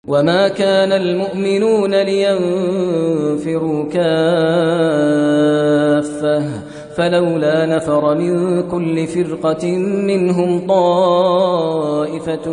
وما كان المؤمنون لينفروا كافة فلولا نفر من كل فرقة منهم طائفة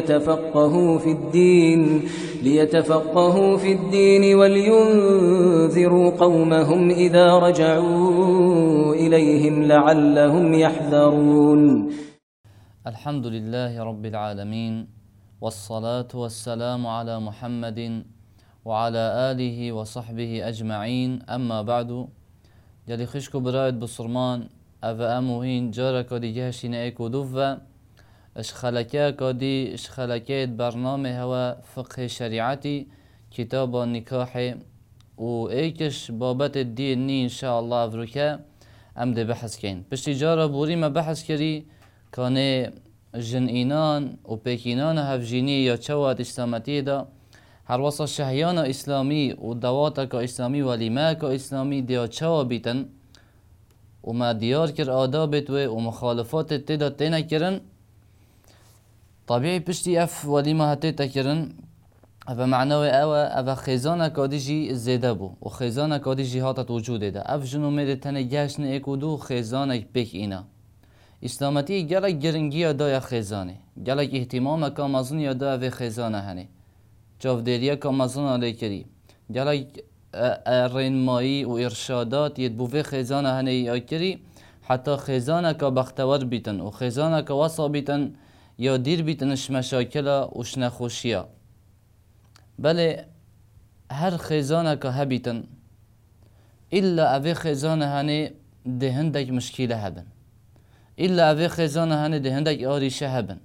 ليتفقهوا في الدين ولينذروا قومهم إذا رجعوا إليهم لعلهم يحذرون. الحمد لله رب العالمين، والصلاة والسلام على محمد وعلى آله وصحبه أجمعين. أما بعد، جالي خشكو برايد بصرمان أفا أموهين جاركا دي جهشين ايكو دوفا اشخلكاكا دي اشخلكات برنامج هوا فقه شريعتي كتاب النكاح و ايكش بابت الدين ني ان شاء الله افروكا ام دي بحث كين بشتي جارة بوري ما بحث كري كان جن اينان و بيكينان هفجيني يا چوات اسلامتي دا هر وصا شهيانا اسلامي و دواتك اسلامي و ليماك اسلامي ديا چوا بيتن و ما ديار كر آدابت و مخالفات تدا تينا كرن طبيعي بشتي اف وليما هتيتا كرن افا معنوي افا خيزانا كاديجي زيده بو و خيزانا كاديجي هاتت وجوده ده اف جنو ميده تنه جشن ايكو دو خيزانا بيك اينا اسلامتي گلک گرنگی دای خیزانه گلک اهتمام کامازون یا دای خیزانه هنه جاودیریه کامازون علی کری گلک رنمایی و ارشادات ید بوفه خیزانه هنه یا کری حتی خیزانه که بختور بیتن و خیزانه که وصا بیتن یا دیر بیتنش مشاکل وش نخوشیه بله هر خیزانه که هبیتن الا اوه خیزانه هنه ده هندک مشکله هبن إلا أبي خزانة هني ده هندك آريشة هبن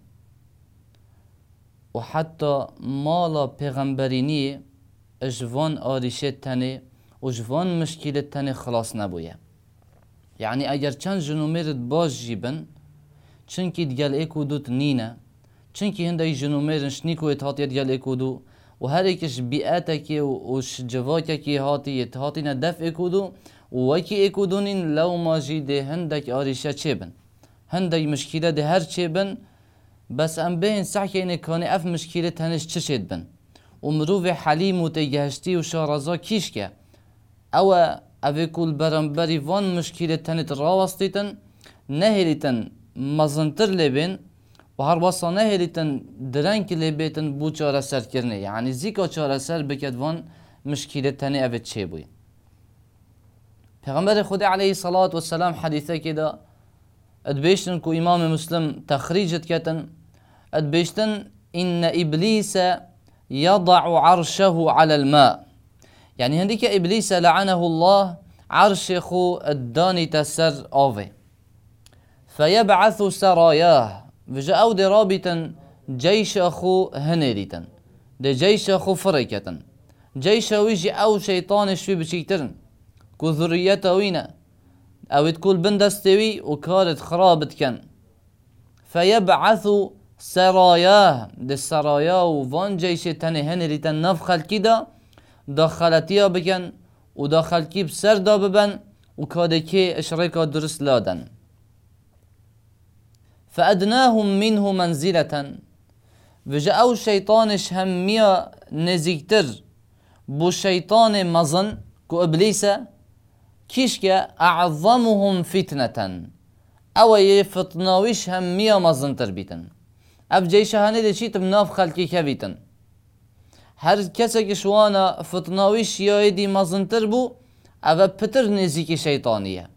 وحتى مالا پیغمبريني اجوان آريشة تاني وجوان مشكلة تاني خلاص نبويا يعني اگر چند جنوميرد باش جيبن چنكي ديال ايكو دوت نينا چنكي هندك جنوميرنش نيكو اتهاتي ديال ايكو دو وهر ايكش بيئتكي وش جواككي هاتي اتهاتي ندف ايكو دو ووكي ايكو دونين لو ما جي ده هندك آريشة چبن هندي مشكلة ده هر چه بن بس ام بين سحكي انه كاني اف مشكلة هنش چشد بن ومروف حليم و تيجهشتي و شارزا كيش که او اوه كل برنبري وان مشكلة هنت راوستيتن نهلتن مزنتر لبن و هر وصا نهلتن درنك لبيتن بو چاره سر کرنه يعني زيكا چاره سر بكت وان مشكلة هنه اوه چه بوي پیغمبر خدا عليه الصلاة والسلام حديثه كده ادبيشتن كو امام مسلم تخريجت كتن ادبيشتن ان ابليس يضع عرشه على الماء يعني هنديك ابليس لعنه الله عرش خو الداني تسر اوفي فيبعث سراياه وجاءوا دي رابطا جيش اخو هنريتن دي جيش اخو فريكتن جيش ويجي او شيطان شوي بشيترن كو ذريته وينا او تقول بندستوي وكارت خرابت كان فيبعث سراياه دي السرايا وفان جيش تاني هنري تنفخل كده داخلتيا بكن وداخل كي بسر دا ببن وكادكي اشريكا درس لادن فأدناهم منه منزلة وجاءوا شيطانش همية نزيكتر بو شيطان مظن كو ابليسه كيشكا أعظمهم فتنة أو يفتناويش هم مية مزنتر بيتن أف جيشهاني دي چيت مناف خلقي كبيتن هر كسا شوانا فتناويش يايدي مزنتر بو أفا بتر نزيكي شيطانية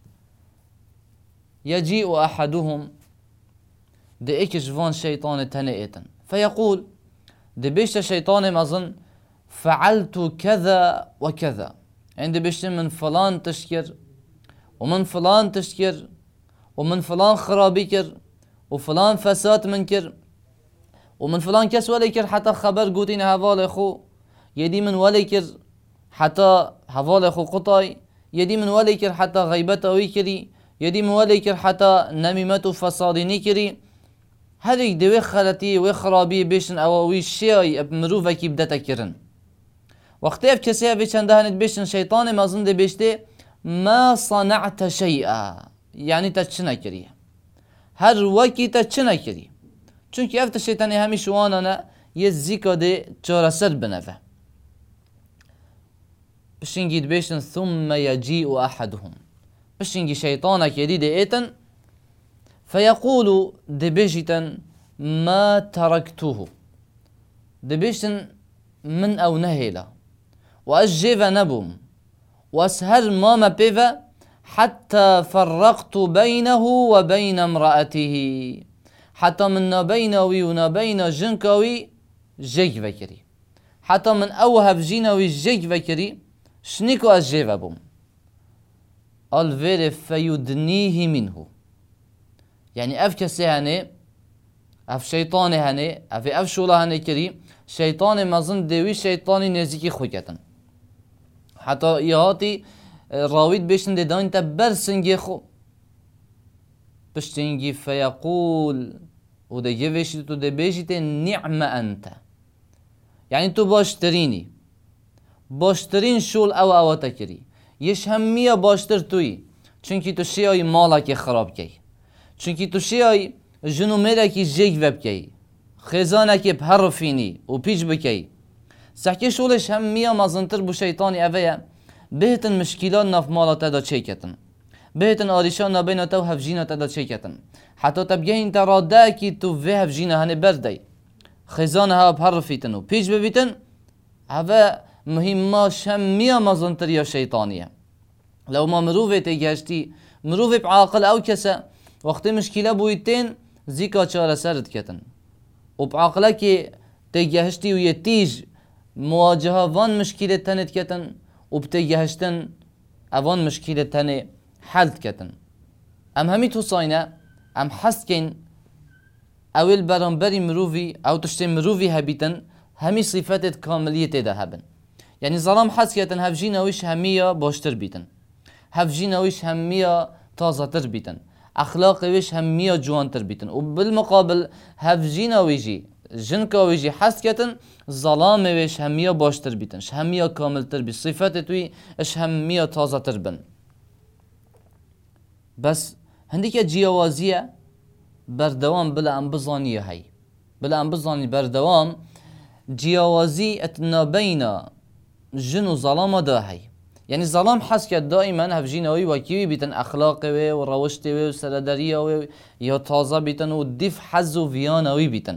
يجيء أحدهم دي ايكش فان شيطان تنئتن فيقول دي بيشت شيطان مزن فعلت كذا وكذا عندي بيشتي من فلان تشكر ومن فلان تشكر ومن فلان خرابيكر وفلان فساد منكر ومن فلان كس وليكر حتى خبر قوتين هوال اخو يدي من وليكر حتى هوال اخو قطاي يدي من وليكر حتى غيبته ويكري يدي من وليكر حتى نميمته فساديني كري هذيك دوي خلتي وخرابي بيشن او ويشي مروفه كي بدتا كرن وقتی اف کسی اوی چنده هنید بیشتن شیطان مازن ده بیشته ما صنعت شیئا یعنی تا چه نکریه هر وکی تا چه نکری چونکه افت شیطانی همی شوانا نه يزيكا دي چارەسەر بنەوە. بشنگی دبێشن ثم يجيء أحدهم بشنگی شەیطانێک یەدی دەئێتن فيقول دبێژیتن ما تركته دبێشتن من ئەو نەهێلا و ئەس جێڤە نەبووم و ئەس هەر مامە پێڤە حتى فرقت بينه وبين امرأته حتى من نبينوي ونبين جنكوي جيك فكري حتى من أوهب جينوي جيك فكري شنيكو أجيب بوم الفير فيدنيه منه يعني أف كسي هني أف شيطاني هني أف شولا هني كري شيطاني مازن دوي شيطاني نزيكي خوكتن حتى يهاتي راويد بيشن دي داين تبرسنجي خو بشتنجي فيقول وده جيفيشي تو ده بيجيتي نعم أنت يعني تو باشتريني باشترين شول او تكري يش همية باشتر توي چونكي تو شيء مالك خراب كي چونكي تو شيء جنو ميرك جيك وب كي خزانك بحرفيني و بيج بكي سحكي شولش همية مازنتر بو شيطاني اويا بهتن مشكلات ناف مالا تدا چيكتن بهتن آريشان نابين تو هفجينا تدا چيكتن حتى تبجين تراداكي تو في هفجينا هني بردي خزانها بحرفيتن و بيج ببيتن هوا مهمة شمية مازنترية شيطانية لو ما مروفة تيجاشتي مروفة بعاقل أو كسا وقت مشكلة بويتين زيكا چارة سرد كتن وبعاقلك تيجاشتي ويتيج مواجهة وان مشكلة تانت كتن وبتيجاشتن اوان مشكلة تاني حلت كتن ام همي توصاينة ام حسكين اول برانبري مروفي او تشتي مروفي هبيتن همي صفات كاملية تيدا هبن يعني ظلام حس كتن هفجينا ويش همية باشتر بيتن هفجينا ويش همية تازة تر بيتن اخلاق ويش همية جوان تر بيتن وبالمقابل هفجينا ويجي جنكا ويجي حس كتن ظلام ويش همية باشتر بيتن ش همية كامل تر بي صفات توي اش همية تازة تر بن بس هنديك جيوازية بردوام بلا ام بزانية هاي بلا ام بزاني بردوام جيوازي اتنابينا جنو ظلام داهي يعني ظلام حس دائما هفجينوي وكيوي بيتن اخلاقي وروشتي وسردريه يا تازه بيتن وديف حزو فيانوي بيتن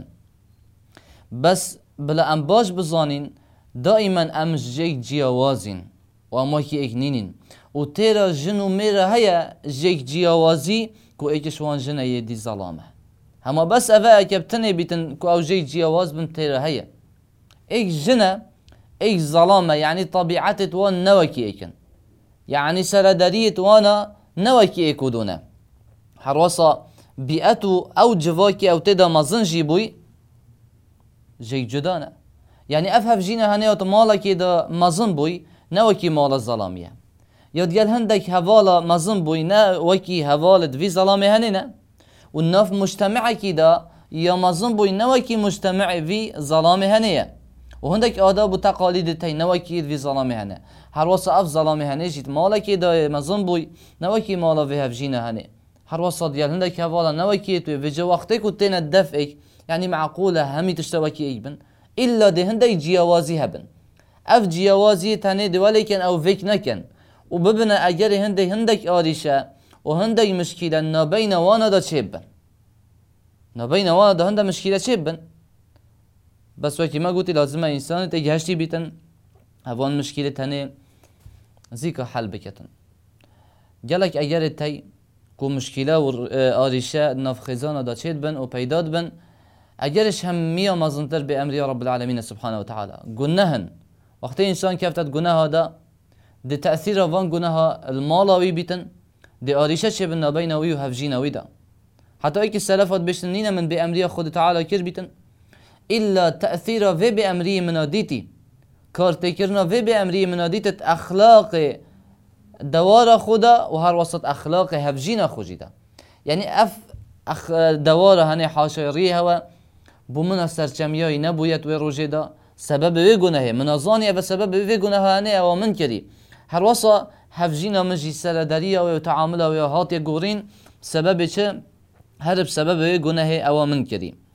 بس بلا ام باش بزانين دائما ام جيك جيوازين واماكي اكنينين وتيرا جنو ميرا هيا جيك جيوازي كو ايكشوان جنا يدي ظلامه هما بس افا كبتني بيتن كو او جيك جيواز بن تيرا هيا ايك جنا ايك ظلامه يعني طبيعتت وان نوكي ايكن يعني سردريت وانا نوكي ايكودونا حروصا بيئتو او جواكي او تدا مازنجي بوي جيك جدانا يعني افهف جينا هنيوت مالكي دا مازن بوي نوكي مال الظلامية ياد قال هندك هوالا مازن بوي نوكي هوالد في ظلامي هنينا والناف مجتمعكي دا يا مازن بوي نوكي مجتمع في ظلامي هنية وهندك آداب وتقاليد تي نوكي في ظلامي هنا هروسا اف ظلامي هني جيت مالكي دا مازن بوي نوكي مالا في هفجينا هني هروسا ديال هندك هوالا نوكي تو في جو وقتك وتين الدفئك يعني معقولة همي تشتوكي ايبن إلا دي هندك جيوازي هبن اف جيوازي تاني دي ولكن او فيك نكن وببنا اجري هندك آريشة وهندك مشكلة نبين وانا دا تشيبن نبين وانا دا هندا مشكلة تشيبن بس وقتی ما قلت لازمه انسان تجهشتی بیتن هوان مشکل تنه زیکا حل بکتن جلک اگر تی کو مشکله و آریشه نفخزانه دا چید بن و پیداد بن اگرش هم میا مزنتر به امری رب العالمین سبحانه و تعالی گناهن وقتی انسان کفتت گناه دا دی تأثیر وان گناه المالاوی بیتن دی آریشه چه بن نبینوی و هفجینوی دا حتی ایک سلفات بشتن نینه من به امری خود تعالی کر بیتن إلا تأثير في بأمري مناديتي كارتكرنا في بأمري مناديت أخلاق دوار خدا وهر وسط أخلاق هفجينا خجيدا يعني دوار هني حاشريها و بمنا سرچمياي نبويت وروجدا سبب ويغنه منازاني و سبب ويغنه هني و منكري هر وسط هفجينا مجي سردريا و تعاملا و هاتي غورين سبب چه هرب سبب ويغنه او منكري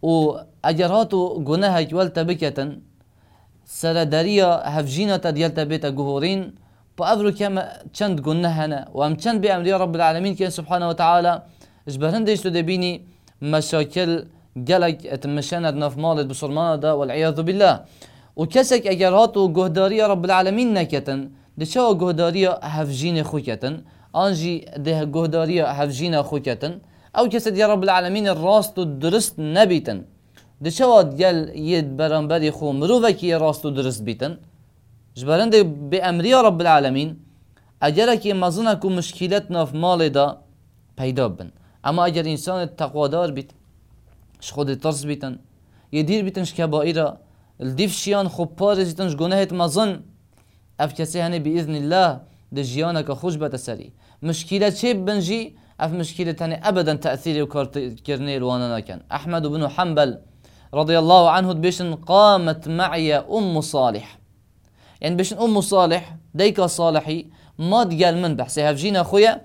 و اگر هاتو گناه ولتا بکتن سر دریا هفجینا تا دیلتا بیتا گهورین با افرو کم چند گناه هنه و هم چند بی امری رب العالمین که سبحانه و تعالی اجبرندش تو دبینی مشاکل گلک اتمشاند ناف مالت بسرمانه دا والعیاذ بالله و کسک اگر هاتو گهداری رب العالمین نکتن ده چه گهداری هفجین خو کتن آنجی ده گهداری هفجین خو کتن او کسی دی رب العالمین راست و درست نبیتن ده چه واد گل ید برانبری خو مروفه که راست و درست بیتن جبرنده به امری رب العالمین اگر که مزنه که مشکلت ناف مال دا پیدا بن اما اگر انسان تقوادار بیت خود ترس بیتن یه دیر بیتنش کبائره الدیف شیان خوب پارزیتنش گناهت مزن اف کسی هنه بإذن الله ده جیانه که خوش بتسری مشکلت چه بنجی اف مشكلة هني ابدا تأثيري وكرني الوانا كان احمد بن حنبل رضي الله عنه بيشن قامت معي ام صالح يعني بيشن ام صالح ديكا صالحي ما تقال من بحسي هفجينا اخويا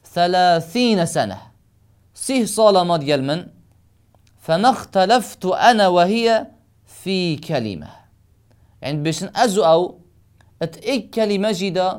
30 سنة سيه صالة ما تقال من فما اختلفت انا وهي في كلمة يعني بيشن ازو او اتئك كلمة جدا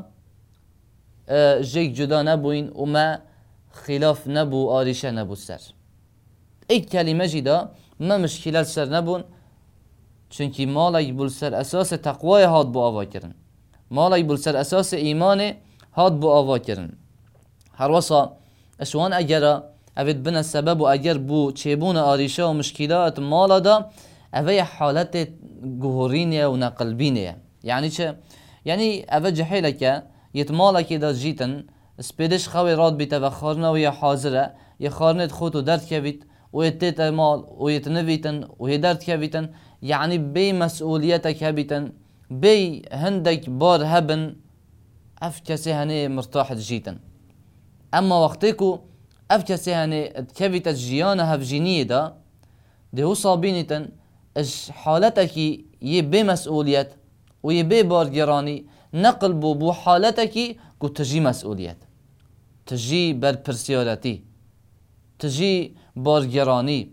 جيك جدا نبوين وما خلاف نبو آریشه نبو سر ایک کلمه جدا ما مشکلات سر نبون چونکی مالای بول سر اساس تقوای هاد بو آوا کرن مالای بول سر اساس ایمان هاد بو آوا کرن هر وصا اشوان اگر اوید بنا سبب و اگر بو چیبون آریشه و مشکلات مالا دا اوی حالت گهورینه و نقلبینه یعنی چه؟ یعنی اوی جحیله که یت مالا که دا جیتن سپیدش خوی راد بیت و خارنه و یا حاضره یا خارنت خودتو درد کبیت و یتیت مال و یتنویتن و یه درد کبیتن یعنی بی مسئولیت کبیتن بی هندک بار هبن اف کسی هنه مرتاح جیتن اما وقتی کو اف کسی هنه کبیت جیان هفجینیه دا ده هو صابینیتن اش حالتکی یه بی مسئولیت و یه بی بارگرانی نقل بو حالتکی کو تجی مسئولیت تجی برپرسیارتی تجی بارگرانی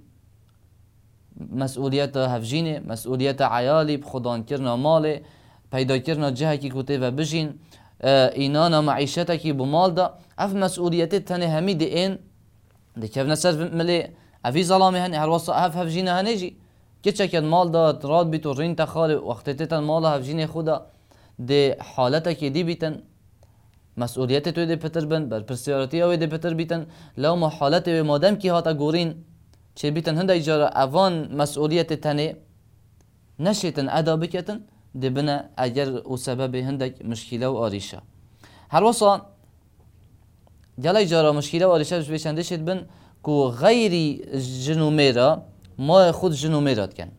مسئولیت هفجینه مسئولیت عیالی بخدان کرنا مال پیدا کرنا جهه کی کته و بجین اینانا معیشت کی بمال دا اف مسئولیت تنه همی ده این ده کف نصر ملی افی ظلامه هنی هر واسه اف هفجینه هنیجی که چکت مال دا راد بیتو رین تخاره وقتی تیتن مال هفجینه خودا ده حالت کی دی بیتن مسئولیت توی ده پتر بن بر پرسیارتی اوی ده پتر بیتن لو ما حالت و مادم کی هاتا گورین چه بیتن هنده ایجاره اوان مسئولیت تنه نشیتن ادا بکتن ده بنا اگر او سبب هندک مشکله و آریشه هر وصا جلا ایجاره مشکله و آریشه بشنده شد بن که غیری جنومیرا ما خود جنومیرات کن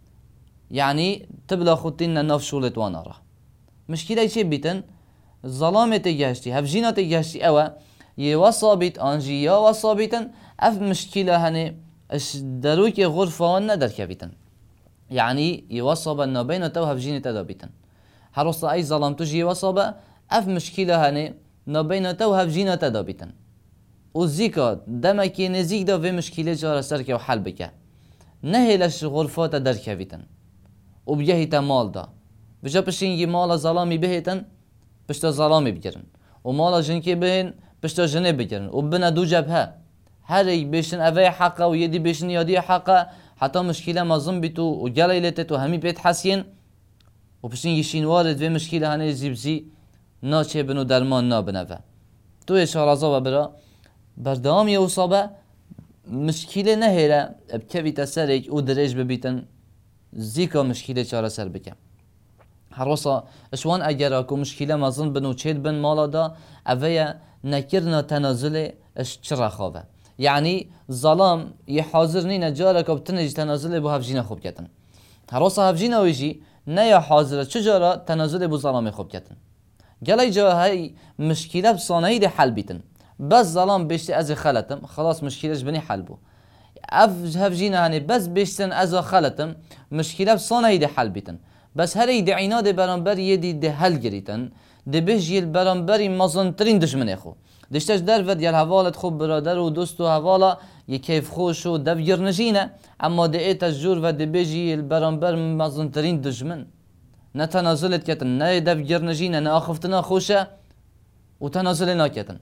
یعنی تبلا خودتین ناف شولت وانارا مشکله چه بیتن ظلامت گشتی هفجینات گشتی اوه یه وصابیت آنجی یا وصابیتن اف مشکله هنه اش دروک غرفه وان ندر کبیتن یعنی یه وصابه نابین تو هفجینت دا بیتن هر وصا ای ظلامتو جی وصابه اف مشکله هنه نابین تو هفجینت دا بیتن و زیکا دمکی نزیک دا و مشکله جاره سر که و حل بکه نهیلش غرفات در کبیتن و بیهیت مال دا بجا پشین یه مال ظلامی بهیتن پشتا ظلامی بگیرن و مال جنکی بهین پشتا جنه بگیرن و بنا دو جبهه هر یک بیشن اوه حقه و یدی بیشن یادی حقه حتی مشکله مظلم بیتو و گلی لیتت و همی بیت حسین و پشین یشین وارد و مشکله هنه زیبزی ناچه بنو درمان نابنوه تو اشارازا و برا بردامی اصابه مشکله نهیره بکوی تسرک و درج ببیتن زیکا مشکله چاره سر بکن هر وصا اشوان اگر اکو مشکله مظلم بنو چید بن مالا دا اوه نکرنا تنازل اش چرا خوابه یعنی ظلام یه حاضر نینه جاره که بتنج تنازل بو هفجینه خوب کتن هر وصا هفجینه ویجی نه یا حاضره چجارا تنازل بو ظلام خوب کتن گلی جا های مشکله بصانهی ده حل بیتن بس ظلام بشتی از خلطم خلاص مشکلش بنی حل بو هفجینه هنی بس بشتن از خلطم مشکله بصانهی ده حل بیتن بس هر ایده عیناد برانبر یه ده حل گریتن ده بهجیل برانبری مزنترین دشمنه خو دشتش در ود یل حوالت خوب برادر و دوست و حوالا یه کیف خوش و دفگر نجینه اما ده ایتش جور و ده بیجی البرانبر مزنترین دجمن نه تنازلت کتن نه دفگر نجینه نه آخفتنا خوشه و تنازل نکتن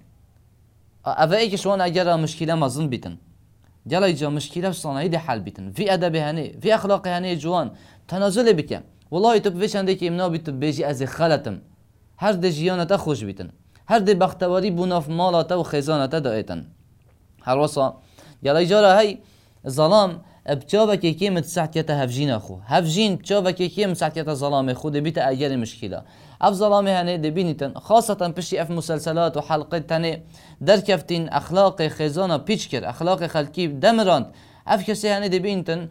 اوه ای که شوان اگر مشکله مزن بیتن جلای جا مشکله صانعی ده حل بیتن فی ادب هنه فی اخلاق هنه جوان تنازل بکن والله تو بفشنده که امنا بیتو بیجی از خلتم هر ده جیانتا خوش بیتن هر ده بختواری بوناف مالاتا و خیزانتا دایتن هر وصا جلای جا را هی ظلام بچاوه که که متسعتیت هفجین خو هفجین بچاوه که که متسعتیت ظلام خو ده بیت اگر مشکله اف ظلام هنه ده بینیتن خاصة پشتی اف مسلسلات و حلقه تنه در کفتین اخلاق خیزانا پیچ کر اخلاق خلکی دمراند اف کسی هنه ده بینیتن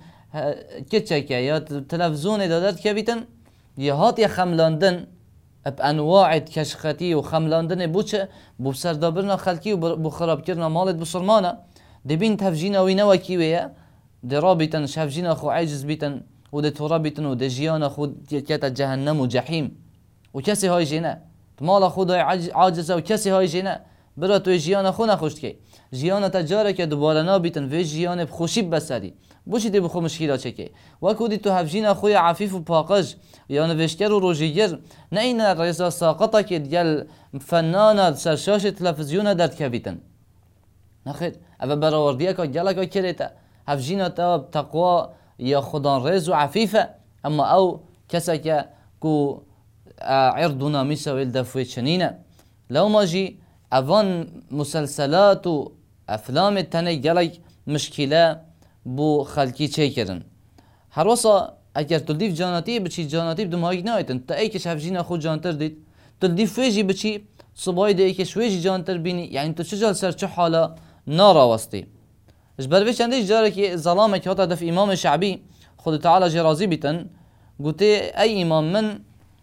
کچکه یا تلفزیون دادت که بیتن یه هات یا خملاندن اب انواع کشختی و خملاندن بوچه بو سردابرنا خلکی و بو خراب کرنا مالت بسرمانه ده بین تفجینا وینا وکیویه ده رابطن شفجینا خو عجز بیتن و ده ترابطن و ده جیانا خو کتا جهنم و جحیم و کسی های جینه مال خود عاجزه و کسی های جینه برا توی جیانا خو نخوشت که جیانا تجاره که دوباره نابیتن و جیان خوشی بسری بوشی دی بخو مشکلات چکه و کودی تو هفجینا خوی عفیف و پاکج یا نوشتگر و روژیگر نه این رضا ساقطه که دیگل فنان سرشاش تلفزیون درد که بیتن نخیر اول براوردیه که گله که کرده هفجینا تا تقوا یا خدان رز و عفیفه اما او کسی که کو عرضنا میسویل دفوی چنینه لو ماجی اوان مسلسلات و افلام تنه گله مشکله بو خلکی چه کردن هر وصا اگر تلدیف جاناتی بچی جاناتی بدم هایی نایتن تا ای کش هفجینا خود جانتر دید تلدیف فیجی بچی صبای ده ای کش فیجی جانتر بینی یعنی تو چجال سر چه حالا ناراوستی اش بروی چندش جاره که ظلامه که حتی دف امام شعبی خود تعالی جرازی بیتن گوته ای امام من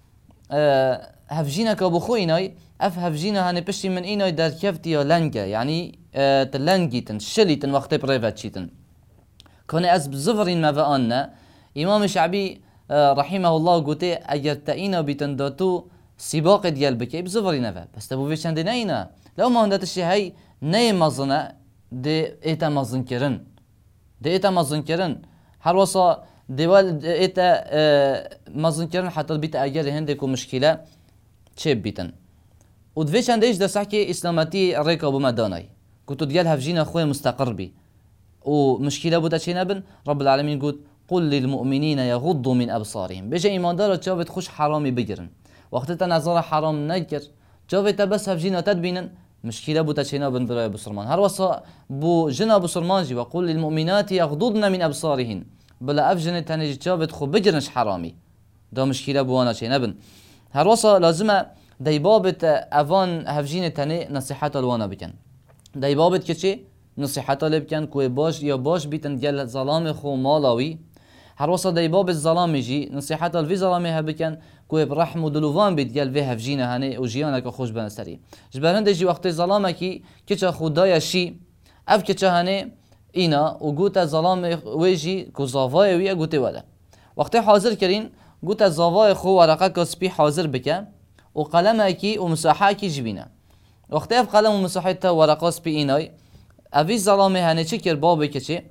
هفجینا که بخو اینای اف هفجینا هنه پشتی من اینای در کفتی یا لنگه یعنی تلنگیتن شلیتن وقتی پریوت چیتن کنه از بزفرین موان نه امام شعبی رحمه الله گوته اگر تا اینا بیتن داتو سباق دیال بکی بزفرین نه بس تبو ویشند نه اینا لو ما هندتش هی نه مزنه ده ایتا مزن کرن ده ایتا مزن کرن هر وصا دوال ایتا مزن کرن حتی بیت اگر هندکو مشکله چه بیتن و دویشند ایش دسته که اسلامتی ریکا بمدانای گوتو دیال هفجین خوی مستقر بی و مشكلة بودا چه نبن رب العالمين قلت قل للمؤمنين يغضوا من أبصارهم بيجا إيمان دارا جاوت خوش حرامي بگرن وقت تنظر حرام نگر جاوت بس هفجينا تدبينن مشكلة بودا چه نبن براي بسرمان هر وصا بو جنا بسرمان جي وقل للمؤمنات يغضضن من أبصارهن بلا أفجن تنج جاوت خو بگرنش حرامي دا مشكلة بوانا چه نبن هر وصا لازمه داي بابت اوان هفجين تنه نصيحات الوانا بكن داي بابت كچه نصیحت ها بکن که باش یا باش بیتن گل ظلام خو مالاوی هر وصل دی باب الظلام جی نصیحت ها وی ظلامی ها بکن که برحم و دلوان بیت گل وی هفجینه هنه و جیانه که خوش بنستری جبرنده جی وقتی ظلامه کی کچه خدای شی اف کچه هنه اینا و گوت ظلام وی جی که زاوای وی گوته وله وقتی حاضر کرین گوت زاوای خو ورقه کسبی حاضر بکن و قلمه کی و مساحه کی جبینه وقتی اف قلم و مساحه تا ورقه سبی اینای اوی ظلامه هنه چه کر بابه که چه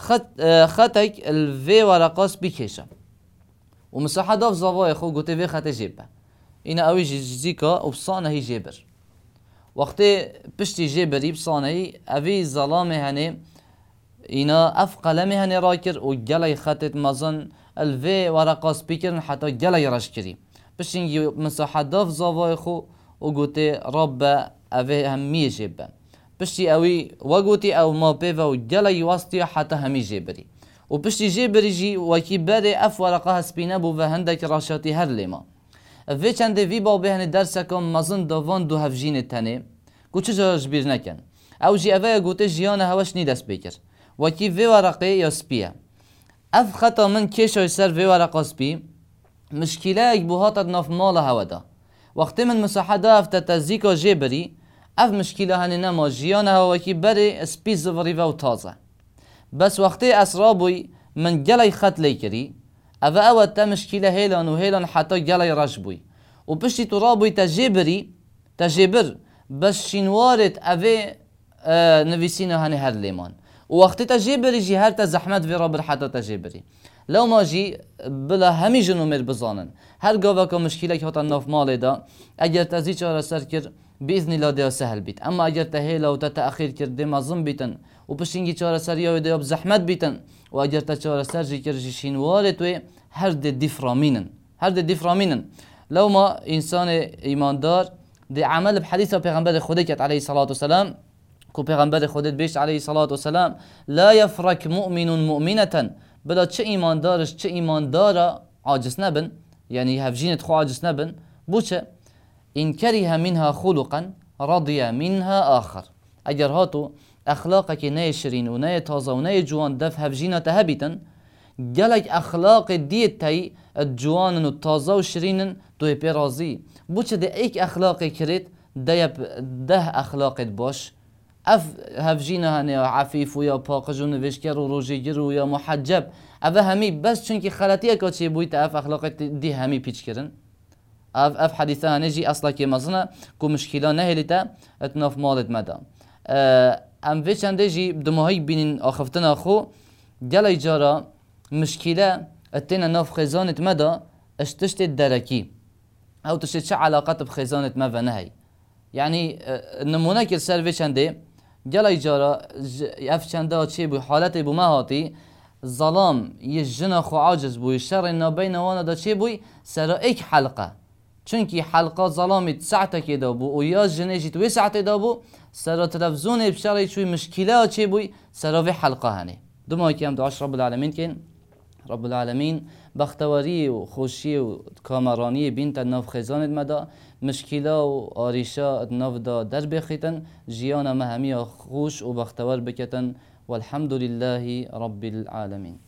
خطک الوی ورقاس بیکشه و مساحه داف زاوای خو گوته وی خط جیبه اینا اوی جزیکا و بسانه هی جیبر وقتی پشتی جیبری بسانه هی اوی ظلامه هنه اینا اف قلمه هنه را کر و گلی خطت مزن الوی ورقاس بیکرن حتی گلی رش کری پشتی مساحه داف زاوای خو و گوته رب اوی همیه جیبه پشتی اوی وگوتی او ما پیو و گلی واسطی حتی همی جیبری و پشتی جیبری جی وکی بره اف ورقه هسپینه بو و هندک راشاتی هر لیما وی چنده وی با بهن درس کم مزن دوان دو هفجین تنه گو چه جاش بیر نکن او جی اوی گوته جیان هواش نی دست بکر وکی وی ورقه یا سپیه اف خطا من کشای سر وی ورقه سپی مشکله اک بو هاتت ناف مال هوا دا وقتی من مساحه دا افتا تزیکا جیبری اف مشکله هنی نما جیان هوا کی بره سپی زوری و تازه بس وقتی اسرابوی من گلی خط لی کری او تا مشکله هیلان و هیلان حتی گلی رش بوی و پشتی تو رابوی تجیبر بس شینوارت اوه نویسینه هنه هر لیمان و وقتی تجیبری جی هر تا زحمت وی را بر حتی تجیبری لو ما جی بلا همی جنومر بزانن هر گاوه که مشکله که هتا ناف ماله دا اگر تزی چاره سر کر بإذن الله ده سهل بیت اما اگر تهیلا و تأخیر کرده مظلم بیتن و پشتینگی چاره سر یا ده زحمت بیتن و اگر تا چاره سر جی کر جی شینواره توی هر ده دیفرامینن هر ده دیفرامینن لو ما انسان ایماندار ده عمل بحديث پیغمبر خدا کرد علیه الصلاة والسلام کو پیغمبر خودت بیش علیه الصلاة والسلام لا يفرك مؤمن مؤمنة بلا چه ایماندارش چه ایماندارا عاجز نبن یعنی هفجینت خو عاجز نبن بوچه إن كره منها خلقا رضي منها آخر اگر هاتو اخلاقك نه شرین و نه تازه و نه جوان دف هفجینه تهبیتن گلک اخلاق دیت تای جوان و تازه و شرینن توی پی راضی بوچه ده ایک اخلاق کرد ده اخلاقت باش اف هفجینه هنه عفیف و یا پاکج و نوشگر و روژگر و یا محجب اوه همی بس چونکه خلطیه که چه بویت اف اخلاقت دی همی پیچ کرن اف حدیثه هنه جی اصلا که مزنه که مشکله نهلیتا اتناف مالت مدا ام وی چنده جی دماهی بینین آخفتن آخو گلی جارا مشكلة اتنا ناف خزانة مدى اشتشت الدركي او تشت شو علاقات بخزانة مدى نهي يعني نمونه كل سر چنده جلي جارا اف چنده چه بو حالت بو مهاتي ظلام يجنا خو عاجز بو الشر إنه بين وانا دا چه بوي سرا ايك حلقة چونكي حلقة ظلامي ساعته كده بو ويا جنجي توي ساعته دا بو سرا تلفزون بشري شوي مشكلة چه بوي سرا في حلقة هني دماغي كام دعاش رب العالمين كين رب العالمين بختواری و خوشی و کامرانی بینت ناف خزانت مدا مشکله و آریشا ناف دا در بخیتن جیان ما همی خوش و بختوار بکتن والحمد لله رب العالمين.